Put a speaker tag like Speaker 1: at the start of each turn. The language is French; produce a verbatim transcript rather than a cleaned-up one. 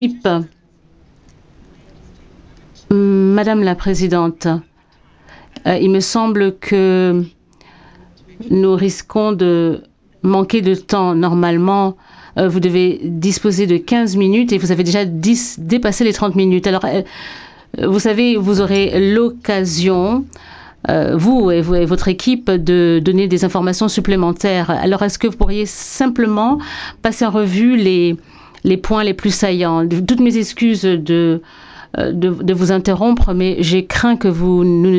Speaker 1: Madame la Présidente, euh, il me semble que nous risquons de manquer de temps. Normalement, euh, vous devez disposer de quinze minutes et vous avez déjà dix, dépassé les trente minutes. Alors, euh, vous savez, vous aurez l'occasion, euh, vous, et vous et votre équipe, de donner des informations supplémentaires. Alors, est-ce que vous pourriez simplement passer en revue les, les points les plus saillants? Toutes mes excuses de, de, de vous interrompre, mais j'ai craint que vous nous